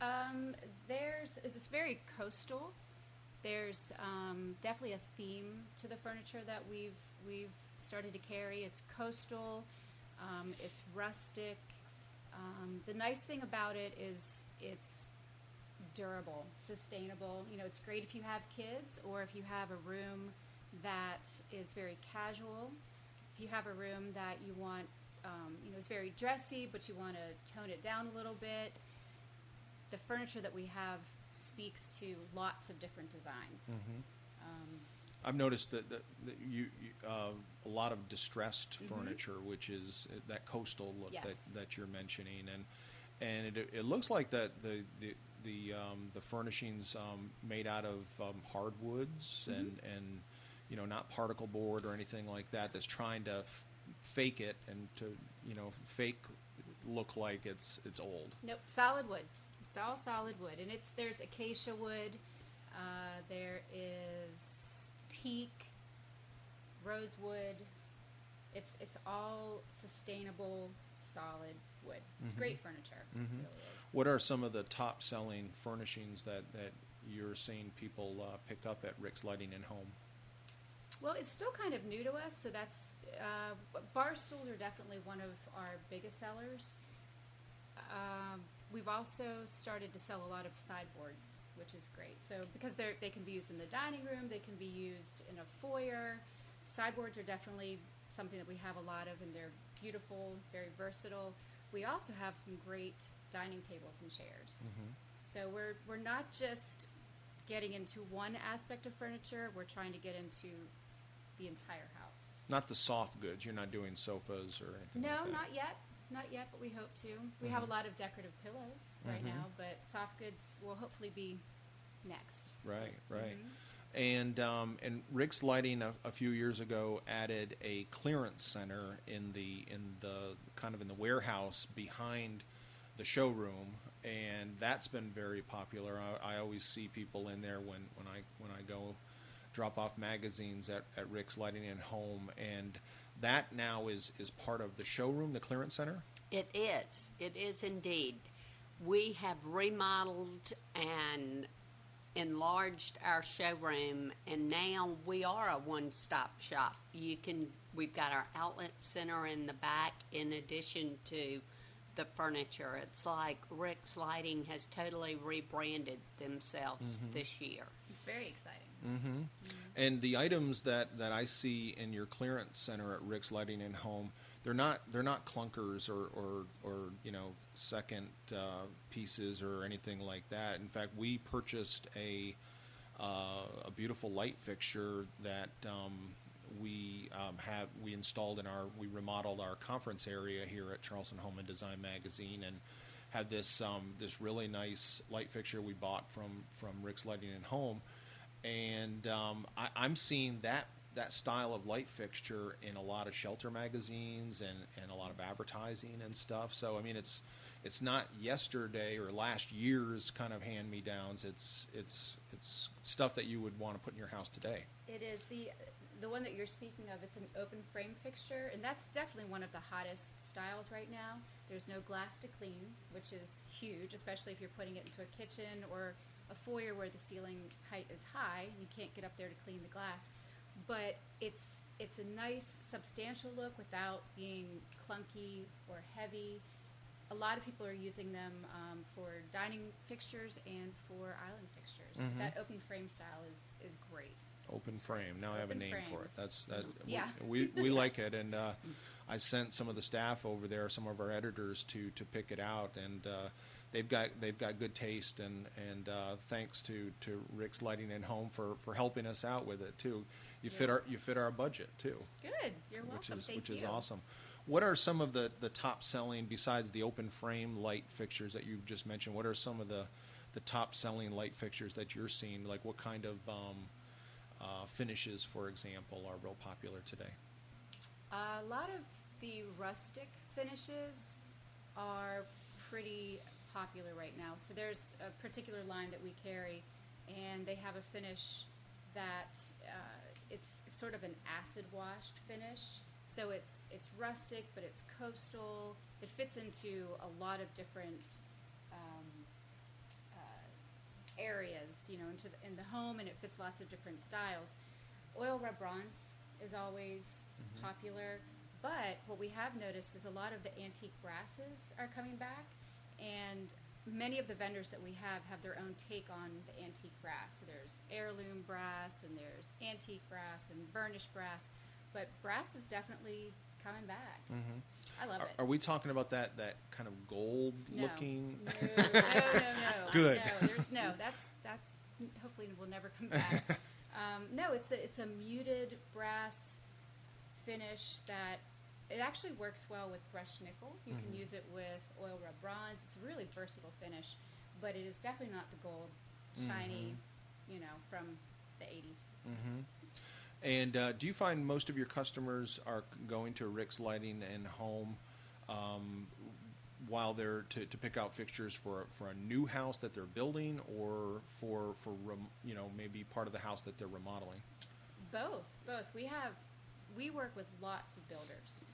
It's very coastal. There's definitely a theme to the furniture that we've started to carry. It's coastal. It's rustic. The nice thing about it is it's durable, sustainable. You know, it's great if you have kids or if you have a room that is very casual. If you have a room that you want, is very dressy, but you want to tone it down a little bit. The furniture that we have speaks to lots of different designs. I've noticed that you a lot of distressed furniture, which is that coastal look Yes. that you're mentioning, and it looks like that the furnishings made out of hardwoods and not particle board or anything like that. That's trying to fake it and to fake look like it's old. Nope, solid wood. It's all solid wood, and there's acacia wood. There is teak, rosewood. It's all sustainable, solid wood. It's great furniture. It really is. What are some of the top selling furnishings that you're seeing people pick up at Rick's Lighting and Home? Well, it's still kind of new to us, so that's bar stools are definitely one of our biggest sellers. We've also started to sell a lot of sideboards, which is great. So because they can be used in the dining room, they can be used in a foyer. Sideboards are definitely something that we have a lot of, and they're beautiful, very versatile. We also have some great dining tables and chairs. So we're not just getting into one aspect of furniture. We're trying to get into the entire house. Not the soft goods. You're not doing sofas or anything No, like that. not yet, but we hope to. We have a lot of decorative pillows right now, but soft goods will hopefully be next. Right. And Rick's Lighting a few years ago added a clearance center in the kind of in the warehouse behind the showroom, and that's been very popular. I always see people in there when I go drop off magazines at Rick's Lighting and Home, and that now is part of the showroom, the clearance center. It is indeed. We have remodeled and enlarged our showroom, and now we are a one-stop shop. We've got our outlet center in the back in addition to the furniture. It's like Rick's Lighting has totally rebranded themselves this year. It's very exciting. And the items that I see in your clearance center at Rick's Lighting and Home, they're not clunkers or second pieces or anything like that. In fact, we purchased a beautiful light fixture that we installed we remodeled our conference area here at Charleston Home and Design Magazine, and had this really nice light fixture we bought from Rick's Lighting and Home. And I'm seeing that style of light fixture in a lot of shelter magazines and a lot of advertising and stuff. So I mean, it's not yesterday or last year's kind of hand-me-downs. It's stuff that you would want to put in your house today. It is the one that you're speaking of. It's an open frame fixture, and that's definitely one of the hottest styles right now. There's no glass to clean, which is huge, especially if you're putting it into a kitchen or a foyer where the ceiling height is high and you can't get up there to clean the glass. But it's a nice, substantial look without being clunky or heavy. A lot of people are using them for dining fixtures and for island fixtures. That open frame style is great. Open frame. Now I have a Open name frame. for it. That's that. Yeah. We like it, and I sent some of the staff over there, some of our editors, to pick it out, and they've got good taste, and thanks to Rick's Lighting and Home for helping us out with it too. You fit our budget too. Good. You're welcome. Which is awesome. What are some of the top selling, besides the open frame light fixtures that you just mentioned? What are some of the top selling light fixtures that you're seeing? Like what kind of finishes, for example, are real popular today? A lot of the rustic finishes are pretty popular right now. So there's a particular line that we carry, and they have a finish that it's sort of an acid washed finish. So it's rustic, but it's coastal. It fits into a lot of different areas, in the home, and it fits lots of different styles. Oil rub bronze is always popular, but what we have noticed is a lot of the antique brasses are coming back, and many of the vendors that we have their own take on the antique brass. So there's heirloom brass, and there's antique brass, and burnished brass, but brass is definitely coming back. I love it. Are we talking about that kind of gold looking? No. Good. No, that's hopefully will never come back. No, it's a muted brass finish that it actually works well with brushed nickel. You can use it with oil rub bronze. It's a really versatile finish, but it is definitely not the gold shiny, from the 80s. And do you find most of your customers are going to Rick's Lighting and Home while they're to pick out fixtures for a new house that they're building, or for maybe part of the house that they're remodeling? Both. We work with lots of builders.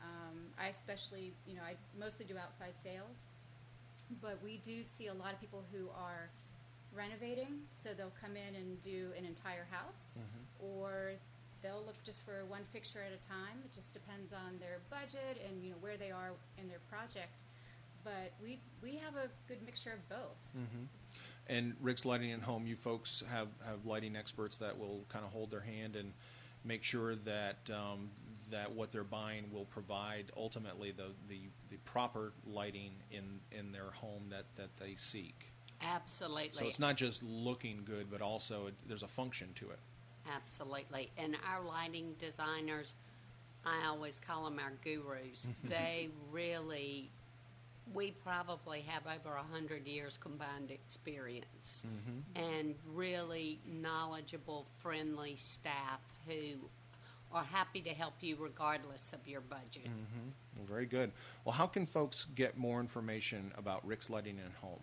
I especially, I mostly do outside sales, but we do see a lot of people who are renovating, so they'll come in and do an entire house, or they'll look just for one fixture at a time. It just depends on their budget and where they are in their project. But we have a good mixture of both. And Rick's Lighting and Home, you folks have lighting experts that will kind of hold their hand and make sure that that what they're buying will provide ultimately the proper lighting in their home that they seek. Absolutely. So it's not just looking good, but also there's a function to it. Absolutely. And our lighting designers, I always call them our gurus. They really, we probably have over 100 years combined experience and really knowledgeable, friendly staff who are happy to help you regardless of your budget. Well, very good. Well, how can folks get more information about Rick's Lighting and Home?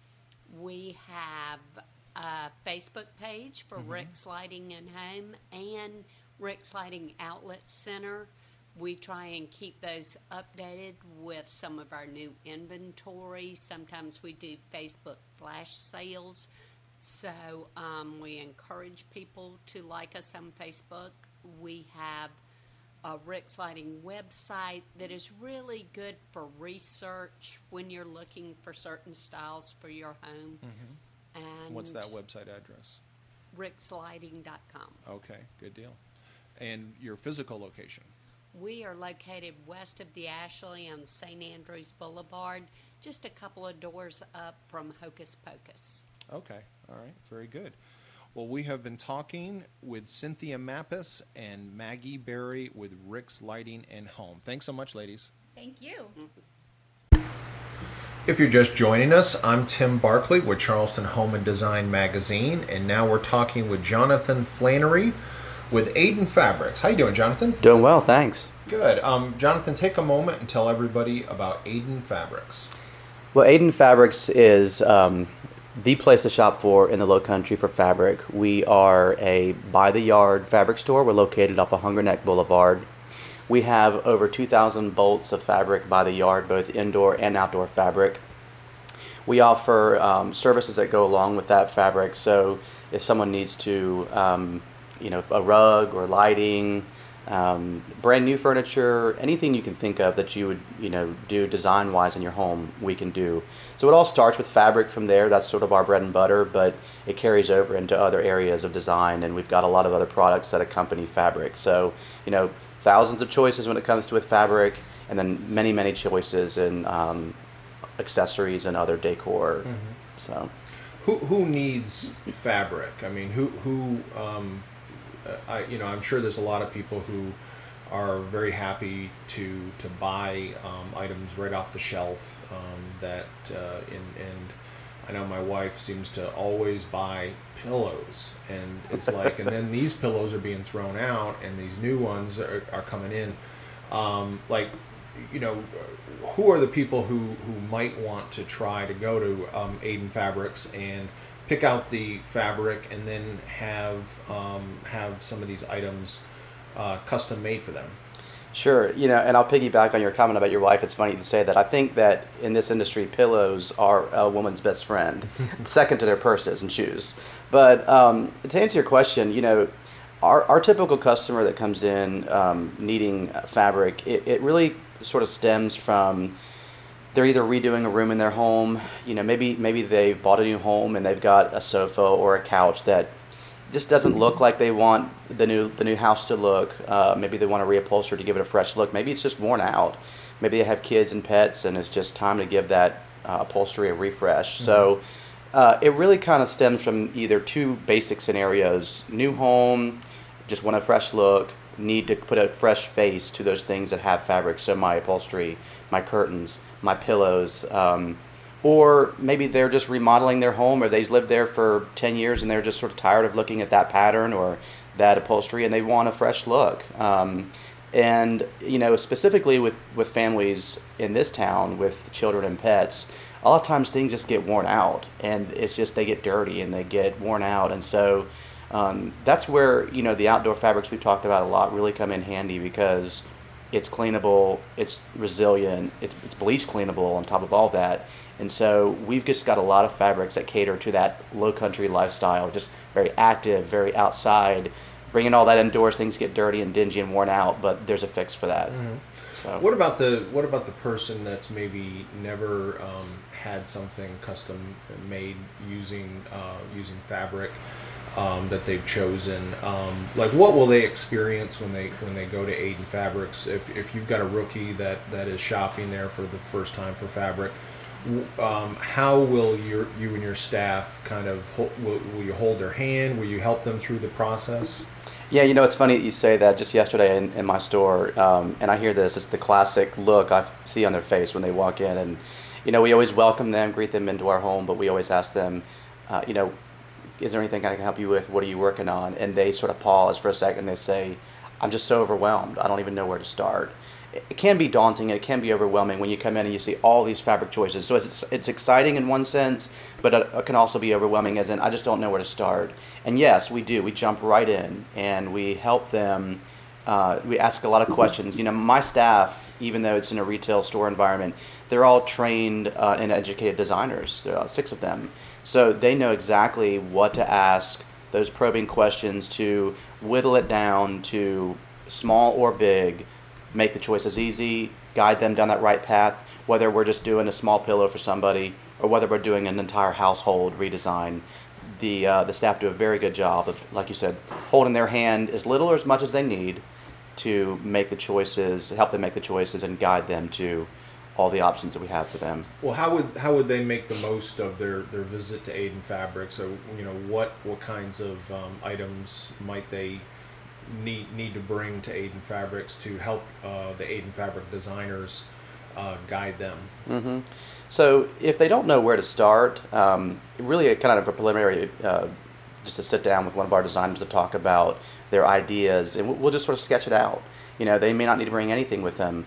We have a Facebook page for Rick's Lighting and Home and Rick's Lighting Outlet Center. We try and keep those updated with some of our new inventory. Sometimes we do Facebook flash sales. So we encourage people to like us on Facebook. We have a Rick's Lighting website that is really good for research when you're looking for certain styles for your home. And What's that website address? rickslighting.com. Okay, good deal. And your physical location? We are located west of the Ashley on St. Andrews Boulevard, just a couple of doors up from Hocus Pocus. Okay, all right, very good. Well, we have been talking with Cynthia Mappis and Maggie Berry with Rick's Lighting and Home. Thanks so much, ladies. Thank you. If you're just joining us, I'm Tim Barkley with Charleston Home and Design Magazine, and now we're talking with Jonathan Flannery with Aiden Fabrics. How you doing, Jonathan? Doing well, thanks. Good. Jonathan, take a moment and tell everybody about Aiden Fabrics. Well, Aiden Fabrics is the place to shop for in the Low Country for fabric. We are a by-the-yard fabric store. We're located off of Hunger Neck Boulevard. We have over 2,000 bolts of fabric by the yard, both indoor and outdoor fabric. We offer services that go along with that fabric. So if someone needs to, a rug or lighting, brand new furniture, anything you can think of that you would, do design-wise in your home, we can do. So it all starts with fabric from there. That's sort of our bread and butter, but it carries over into other areas of design, and we've got a lot of other products that accompany fabric. So, thousands of choices when it comes to with fabric, and then many, many choices in accessories and other decor. So, who needs fabric? I mean, I'm sure there's a lot of people who are very happy to buy items right off the shelf. And I know my wife seems to always buy pillows, and it's like, and then these pillows are being thrown out, and these new ones are coming in. Who are the people who might want to try to go to Aiden Fabrics and pick out the fabric and then have some of these items custom made for them? Sure, and I'll piggyback on your comment about your wife. It's funny to say that. I think that in this industry, pillows are a woman's best friend, second to their purses and shoes. But to answer your question, our typical customer that comes in needing fabric, it really sort of stems from they're either redoing a room in their home, maybe they've bought a new home and they've got a sofa or a couch that just doesn't look like they want the new house to look. Maybe they want to reupholster to give it a fresh look. Maybe it's just worn out. Maybe they have kids and pets, and it's just time to give that upholstery a refresh. Mm-hmm. So it really kind of stems from either two basic scenarios: new home, just want a fresh look, need to put a fresh face to those things that have fabric. So my upholstery, my curtains, my pillows. Or maybe they're just remodeling their home, or they've lived there for 10 years and they're just sort of tired of looking at that pattern or that upholstery, and they want a fresh look. And specifically with families in this town with children and pets, a lot of times things just get worn out, and it's just they get dirty and they get worn out. And so that's where the outdoor fabrics we've talked about a lot really come in handy, because it's cleanable, it's resilient, it's bleach cleanable on top of all that. And so we've just got a lot of fabrics that cater to that low country lifestyle, just very active, very outside. Bringing all that indoors, things get dirty and dingy and worn out, but there's a fix for that. Mm-hmm. So what about the person that's maybe never had something custom made using fabric that they've chosen? What will they experience when they go to Aiden Fabrics? If you've got a rookie that is shopping there for the first time for fabric, how will you and your staff kind of will you hold their hand? Will you help them through the process? Yeah, it's funny that you say that. Just yesterday in my store, and I hear this, it's the classic look I see on their face when they walk in. And, we always welcome them, greet them into our home, but we always ask them, is there anything I can help you with? What are you working on? And they sort of pause for a second and they say, I'm just so overwhelmed. I don't even know where to start. It can be daunting. It can be overwhelming when you come in and you see all these fabric choices. So it's exciting in one sense, but it can also be overwhelming as in, I just don't know where to start. And yes, we do. We jump right in and we help them. We ask a lot of questions. My staff, even though it's in a retail store environment, they're all trained and educated designers. There are 6 of them. So they know exactly what to ask, those probing questions to whittle it down to small or big, make the choices easy, guide them down that right path, whether we're just doing a small pillow for somebody or whether we're doing an entire household redesign. The staff do a very good job of, like you said, holding their hand as little or as much as they need to make the choices, help them make the choices and guide them to all the options that we have for them. Well, how would they make the most of their visit to Aiden Fabrics? So what kinds of items might they need to bring to Aiden Fabrics to help the Aiden Fabric designers guide them? Mm-hmm. So if they don't know where to start, really kind of a preliminary, just to sit down with one of our designers to talk about their ideas, and we'll just sort of sketch it out. They may not need to bring anything with them,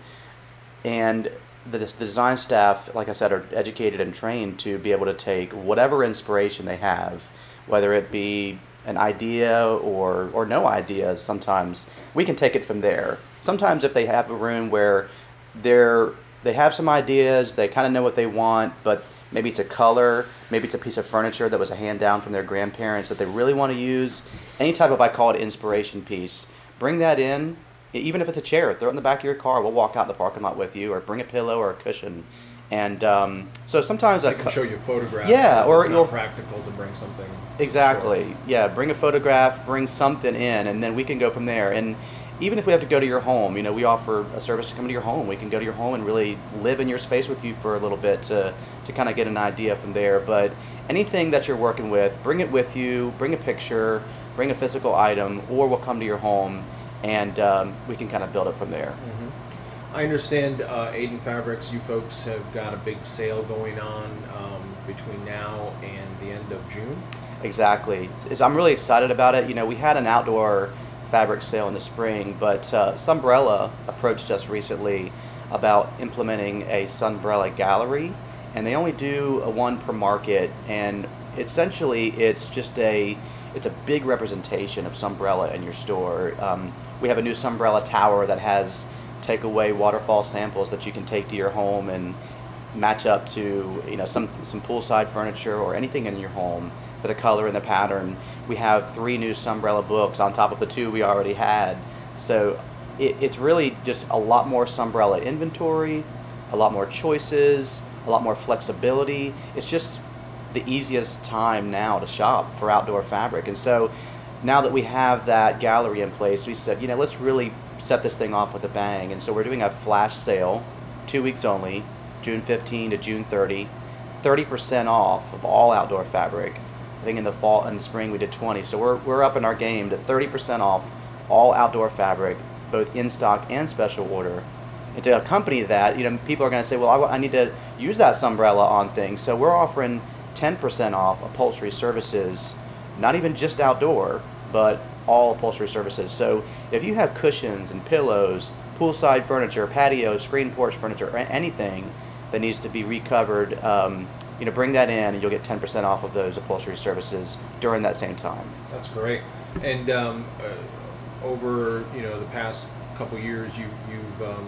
and the design staff, like I said, are educated and trained to be able to take whatever inspiration they have, whether it be an idea or no ideas. Sometimes we can take it from there. Sometimes if they have a room where they have some ideas, they kind of know what they want, but maybe it's a color, maybe it's a piece of furniture that was a hand down from their grandparents that they really want to use, any type of, I call it, inspiration piece, bring that in. Even if it's a chair, throw it in the back of your car. We'll walk out in the parking lot with you, or bring a pillow or a cushion. And so sometimes I can show you photographs. Yeah, or it's not practical to bring something. Exactly. Yeah, bring a photograph, bring something in, and then we can go from there. And even if we have to go to your home, we offer a service to come to your home. We can go to your home and really live in your space with you for a little bit to kind of get an idea from there. But anything that you're working with, bring it with you. Bring a picture, bring a physical item, or we'll come to your home. And we can kind of build it from there. Mm-hmm. I understand Aiden Fabrics, you folks have got a big sale going on between now and the end of June. Exactly. I'm really excited about it. We had an outdoor fabric sale in the spring, but Sunbrella approached us recently about implementing a Sunbrella gallery, and they only do one per market, and essentially it's a big representation of Sunbrella in your store. We have a new Sunbrella tower that has take away waterfall samples that you can take to your home and match up to, you know, some poolside furniture or anything in your home for the color and the pattern. We have 3 new Sunbrella books on top of the 2 we already had. So it's really just a lot more Sunbrella inventory, a lot more choices, a lot more flexibility. It's just the easiest time now to shop for outdoor fabric. And so now that we have that gallery in place, we said, you know, let's really set this thing off with a bang. And so we're doing a flash sale, 2 weeks only, June 15 to June 30, 30% off of all outdoor fabric. I think in the fall and the spring we did 20. So we're up in our game to 30% off all outdoor fabric, both in stock and special order. And to accompany that, you know, people are going to say, well, I need to use that Sunbrella on things. So we're offering 10% off upholstery services, not even just outdoor, but all upholstery services. So if you have cushions and pillows, poolside furniture, patios, screen porch furniture, or anything that needs to be recovered, you know, bring that in and you'll get 10% off of those upholstery services during that same time. That's great. And over, you know, the past couple years, you've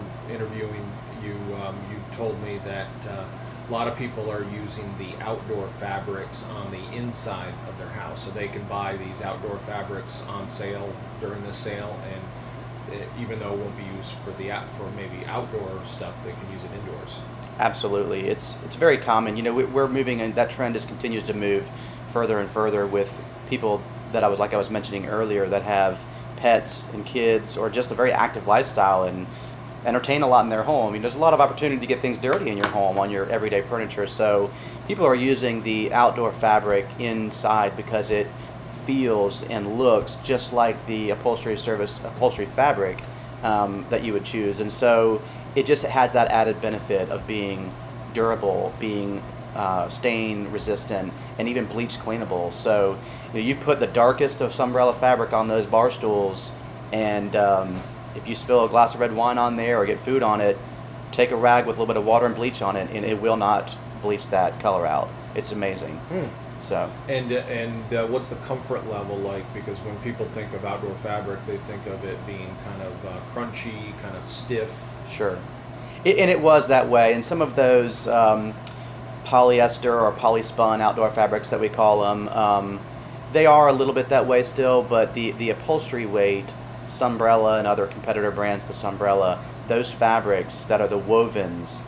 told me that a lot of people are using the outdoor fabrics on the inside of their house, so they can buy these outdoor fabrics on sale during the sale, and even though it won't be used for maybe outdoor stuff, they can use it indoors. Absolutely, it's very common. You know, we're moving, and that trend just continues to move further and further with people that I was mentioning earlier that have pets and kids or just a very active lifestyle and entertain a lot in their home. I mean, there's a lot of opportunity to get things dirty in your home on your everyday furniture. So people are using the outdoor fabric inside because it feels and looks just like the upholstery fabric that you would choose. And so it just has that added benefit of being durable, being stain resistant, and even bleach cleanable. So you put the darkest of Sunbrella fabric on those bar stools, and if you spill a glass of red wine on there or get food on it, take a rag with a little bit of water and bleach on it, and it will not bleach that color out. It's amazing. So and what's the comfort level like? Because when people think of outdoor fabric, they think of it being kind of crunchy, kind of stiff. Sure, and it was that way. And some of those polyester or polyspun outdoor fabrics that we call them, they are a little bit that way still, but the upholstery weight, Sunbrella and other competitor brands to Sunbrella, those fabrics that are the wovens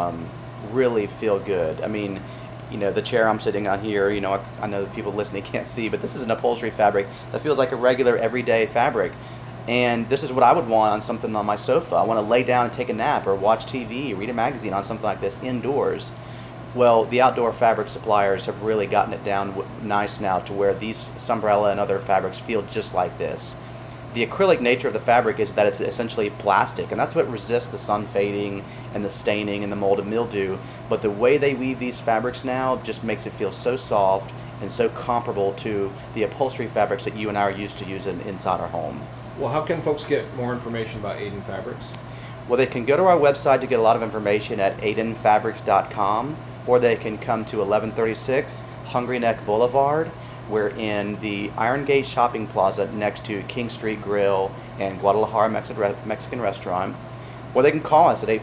really feel good. I mean, you know, the chair I'm sitting on here, you know, I know the people listening can't see, but this is an upholstery fabric that feels like a regular everyday fabric. And this is what I would want on something on my sofa. I want to lay down and take a nap or watch TV, read a magazine on something like this indoors. Well, the outdoor fabric suppliers have really gotten it down nice now to where these Sunbrella and other fabrics feel just like this. The acrylic nature of the fabric is that it's essentially plastic, and that's what resists the sun fading and the staining and the mold and mildew. But the way they weave these fabrics now just makes it feel so soft and so comparable to the upholstery fabrics that you and I are used to using inside our home. Well, how can folks get more information about Aiden Fabrics? Well, they can go to our website to get a lot of information at aidenfabrics.com, or they can come to 1136 Hungry Neck Boulevard. We're in the Iron Gate Shopping Plaza next to King Street Grill and Guadalajara Mexican Restaurant. Or they can call us at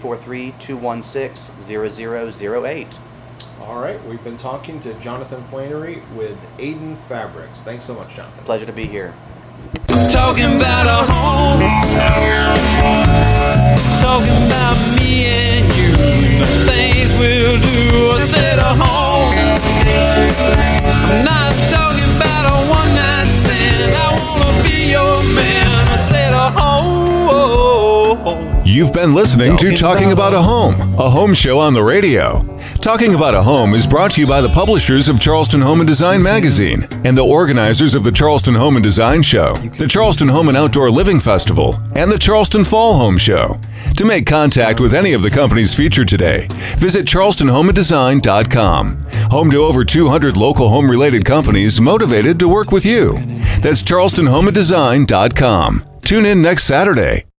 843-216-0008. All right, we've been talking to Jonathan Flannery with Aiden Fabrics. Thanks so much, Jonathan. Pleasure to be here. Talking about a home, talking about me and you, the things we'll do. I said a home, I'm not talking about a one-night stand. I wanna be your man. I said a home. You've been listening to Talking About a home show on the radio. Talking About a Home is brought to you by the publishers of Charleston Home and Design magazine and the organizers of the Charleston Home and Design Show, the Charleston Home and Outdoor Living Festival, and the Charleston Fall Home Show. To make contact with any of the companies featured today, visit charlestonhomeanddesign.com. Home to over 200 local home-related companies motivated to work with you. That's charlestonhomeanddesign.com. Tune in next Saturday.